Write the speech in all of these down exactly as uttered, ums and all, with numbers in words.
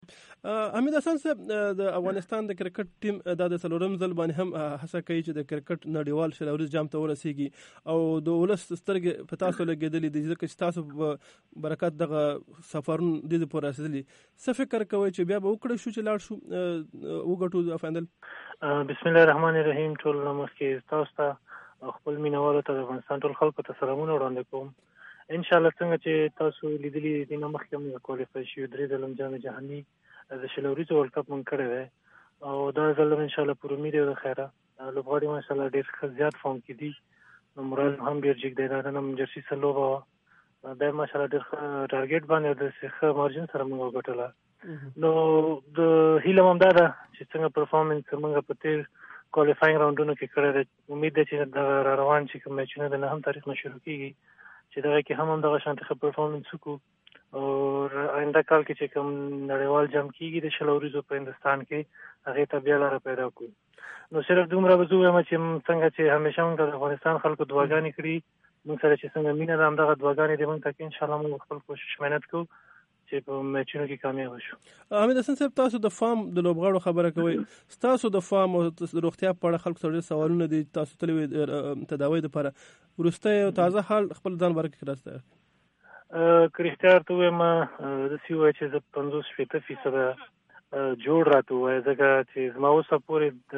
حمید حسن صاحب د افغانستان د کرکټ ټیم دا د څلورم ځل باندې هم هڅه کوي چې د کرکټ نړیوال شلوريز جام ته ورسیږي او د ولس سترګې په تاسو لګېدلې دي ځکه چې تاسو برکت دغه سفرون د دې پر رسیدلی څه فکر کوي چې بیا به وکړو شو چې لاړ شو وګټو افندل. بسم الله الرحمن الرحیم. ټول نمسکې تاسو ته خپل مینوالو ته د افغانستان ټول خلکو ته سلامونه وړاندې کوم. ان شاء الله څنګه چې تاسو لیدلی دي نو مخکې موږ کوالیفای شو درې ځله جام جهاني د شلوريز ورلد کپ مونږ کړی دی او دا ځل ان شاء الله پر امید د خیره لوبغاړي ماشاء الله ډېر زیات فارم کې دي نو مراد هم ډېر جګ دی دا نن جرسي سلوبه دا ماشاء الله ډېر ټارګټ باندې د ښه مارجن سره موږ وګټله. نو د هیله هم دا ده چې څنګه پرفارمنس موږ په تیر کوالیفاینګ راوندونو کې کړی دی امید ده چې دا را روان چې کوم میچونه د نهم تاریخ نه شروع کیږي چې دغه کې هم هم دغه شانتي ښه پرفارمنس وکړو او آینده کال کې چې کوم نړیوال جام کیږي د شلوریزو په هندستان کې هغه ته بیا لاره پیدا کړو. نو صرف دومره به زه وایم چې څنګه چې همیشه موږ د افغانستان خلکو دعاګانې کړي موږ سره چې څنګه مینه ده همدغه دعاګانې دې موږ ته کې انشاءالله موږ خپل کوشش مهنت کوو چې په میچونو کې کامیاب شو. حمید حسن صاحب تاسو د فارم د لوبغاړو خبره کوي تاسو د فارم او د روغتیا په اړه خلکو سره سوالونه دي تاسو تلوي تداوی لپاره ورسته او تازه حال خپل ځان برکه کړسته کریستیار ته وایم د سی وای چې د پنځوس فیصد فیصد جوړ راته وای ځکه چې زما اوسه پورې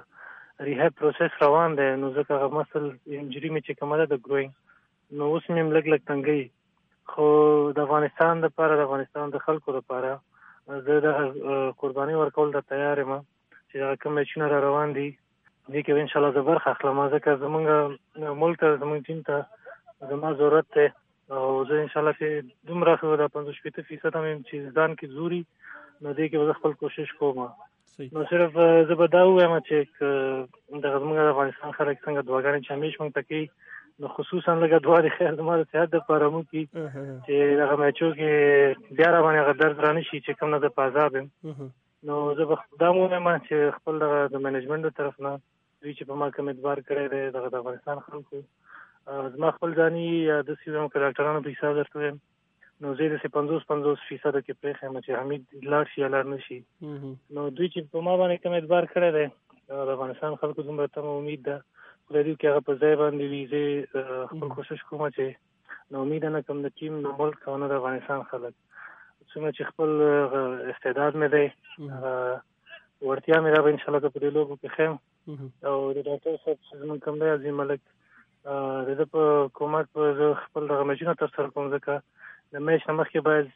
د ریهاب پروسس روان دی نو ځکه مسل انجری مې چې کومه ده د ګروینګ نو اوس مې لګ لګ تنګي خو د افغانستان لپاره د افغانستان د خلکو لپاره زه د قرباني ورکول ته تیار یم چې دا کوم میچونه را روان دي دې کې ان شاء الله زه برخه اخلم ځکه زمونږ ملک ته زمونږ ټیم ته زما ضرورت دی او زه ان شاء الله چې دومره خو د پنځوس فیصد هم چې ځان کې زوري نو دې کې به خپل کوشش کوم. نو صرف زه به دا وایم چې د زمونږ د افغانستان خلک څنګه دعاګانې چې همیش موږ ته کوي نو خصوصا لکه دعا د خیر زما د صحت دپاره مو کړي چې دغه میچو کې بیا را باندې هغه درد را نه شي چې کوم نه زه په عذاب یم. نو زه به دا وایم چې خپل دغه د مینجمنټ د طرف نه دوی چې په ما کوم اعتبار کړی دی دغه د افغانستان خلکو زما خپل ځاني یا داسې وایم که ډاکټرانو په حساب درته وایم نو زه داسې پنځوس پنځوس فیصده کې پرېښی یم چې حمید لاړ شي یا لاړ نه شي. نو دوی چې په ما باندې کوم اعتبار کړی دی د افغانستان خلکو دومره تمه امید ده خدای دې کې هغه په ځای باندې وي زه خپل کوشش کوم چې نو امید نه کوم د ټیم د ملک او نه د افغانستان خلک څومره چې خپل استعداد مې دی وړتیا مې دا به انشاءالله که په دې لوبو کې ښیم او د ډاکټر صاحب چې زموږ کوم دی عظیم ملک د ده په کومک به زه خپل دغه میچونه ترسره کوم ځکه د میچ نه مخکې باید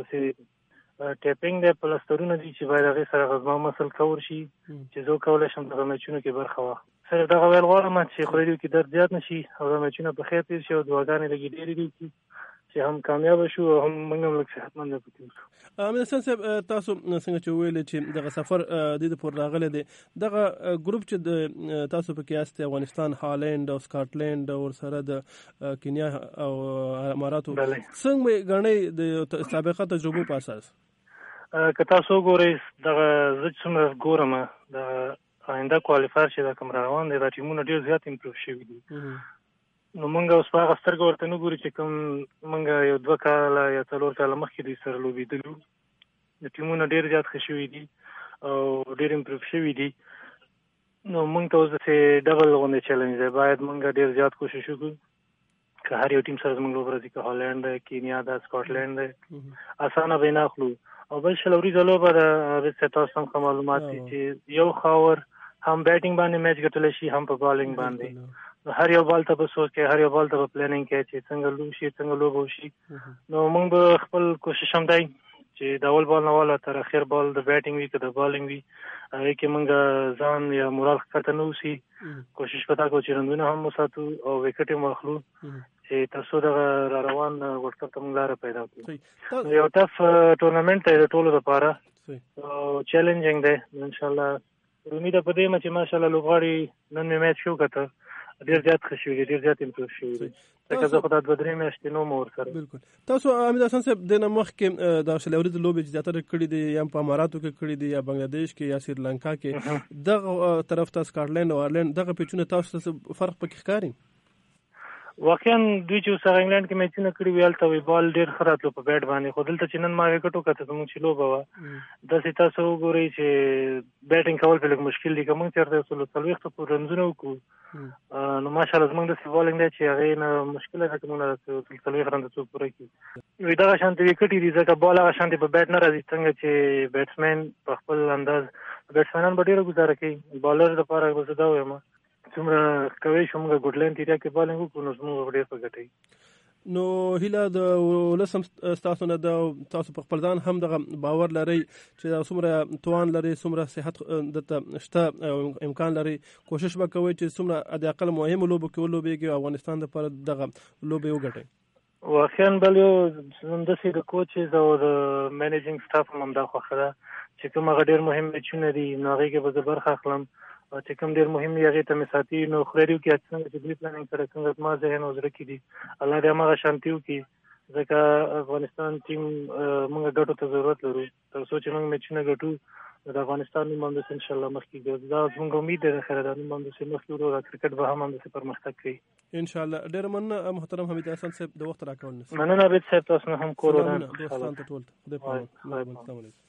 داسې ټیپینګ دی پلسترونه دي چې باید هغې سره زما مسل کور شي چې زه وکولی شم دغه میچونو کې برخه واخلم. صرف دغه ویل غواړم چې خدای دې وکړي درد زیات نه شي او دا میچونه په خیر تېر شي او دعاګانې لږې ډېرې دي چې هم کامیابه شو او هم موږ هم لږ صحتمنده پکې اوسو. حمید حسن صاحب تاسو څنګه چې وویلې چې دغه سفر د دې پورې راغلی دی دغه ګروپ چې د تاسو پکې یاست افغانستان هالند او سکاټلند او ورسره د کینیا او اماراتو څنګه ګڼئ د سابقه تجربو په اساس که تاسو وګورئ دغه زه څومره ګورم د آینده کوالیفایر چې دا کوم روان دی دا ټیمونه ډېر زیات امپروف شوي دي نو موږ اوس په هغه سترګه ورته نه ګورو چې کوم موږ یو دوه کاله یا څلور کاله مخکې دوی سره لوبېدلو د ټیمونه ډېر زیات ښه شوي دي او ډېر امپروف شوي دي نو موږ ته اوس داسې ډبل غوندې چیلنج دی باید موږ ډېر زیات کوشش وکړو که هر یو ټیم سره زموږ لوبه راځي که هالند دی کینیا ده سکاټلند دی اسانه به یې نه اخلو او بل شلوریزه لوبه ده تاسو هم ښه معلومات دي چې یو خاور هم بیټینګ باندې میچ ګټلی شي هم په بالینګ باندې هر یو بال ته به سوچ کوي هر یو بال ته به پلانینګ کوي چې څنګه لوب شي څنګه لوبه وشي. نو موږ به خپل کوشش هم دی چې د اول بال نه والا تر اخر بال د بیټینګ وي که د بالینګ وي هغې کې موږ ځان یا مورال ښکته نه اوسي کوشش به دا کوو چې رنونه هم وساتو او وکټ هم واخلو چې تر څو دغه را روان ورلد کپ ته موږ لاره پیدا کړو. یو ټف ټورنامنټ دی د ټولو لپاره او چیلنجینګ دی انشاءالله امید په دې م چې ماشاءالله لوبغاړي نن مې میچ شو کته ډېر زیات ښه شوي دي ډېر زیات امپروف شوي دي ځکه زه خو دا دوه درې میاشتې نه وم ورسره. بالکل تاسو حمید حسن صاحب د نه مخکې د شلې ورځې لوبې چې زیاتره کړي دي یا په اماراتو کې کړي دي یا بنګلادیش کې یا سریلانکا کې دغه طرف ته سکاټلند او آیرلند دغه پیچونه تاسو ته فرق پکې ښکاري؟ واقعا دوی چې سره انګلند کې میچونه کړی ویل ته وی بال ډیر خراتلو په بیټ باندې خو دلته چې نن ما وکټو کته زموږ چې لوبه و د سې تاسو وګورئ چې بیټینګ کول په لږ مشکل دي کوم چیرته وسلو څلويخت په رنزونه وکړو نو ماشاءالله زموږ د بالینګ دی چې هغه نه مشکل ده کومه راځي څلويخت رند څو پوره کی وی دا شانتي وکټي دي ځکه بال هغه شانتي په بیټ نه راځي څنګه چې بیټسمن په خپل انداز بیټسمنان به ډیره گزاره کوي بالر لپاره وسدا وایم څومره کوي شومګه ګډلین تیریا کې بالینګ وکړو نو زموږ ډیر په ګټي نو هیله د ولسم تاسو نه د تاسو په خپل ځان هم د باور لري چې څومره توان لري څومره صحت د شته امکان لري کوشش وکوي چې څومره د اقل مهمه لوبو کې ولوبېږي افغانستان لپاره دغه لوبې وګټي واقعا بل یو د سې د کوچز او د مینیجینګ سټاف هم دا خوخه چې کوم غډیر مهم چونه دي نو هغه کې به زبر خپلم چې کوم ډیر مهم دی هغه ته مساتی نو خریدو کې څنګه چې دوی پلانینګ سره څنګه ما ذهن او زړه کې دي الله دې موږ شانتیو کې ځکه افغانستان ټیم موږ ګټو ته ضرورت لرو تر څو چې موږ میچونه ګټو د افغانستان نوم هم ان شاء الله مخکې دا موږ امید ده خیر دا نوم هم د مخکې ورو کرکټ به هم هم د پرمختګ کوي ان شاء الله ډیر مننه محترم حمید احسان صاحب د وخت راکول مننه عبید صاحب تاسو هم کور وران دوستان ته ټول خدای په امان.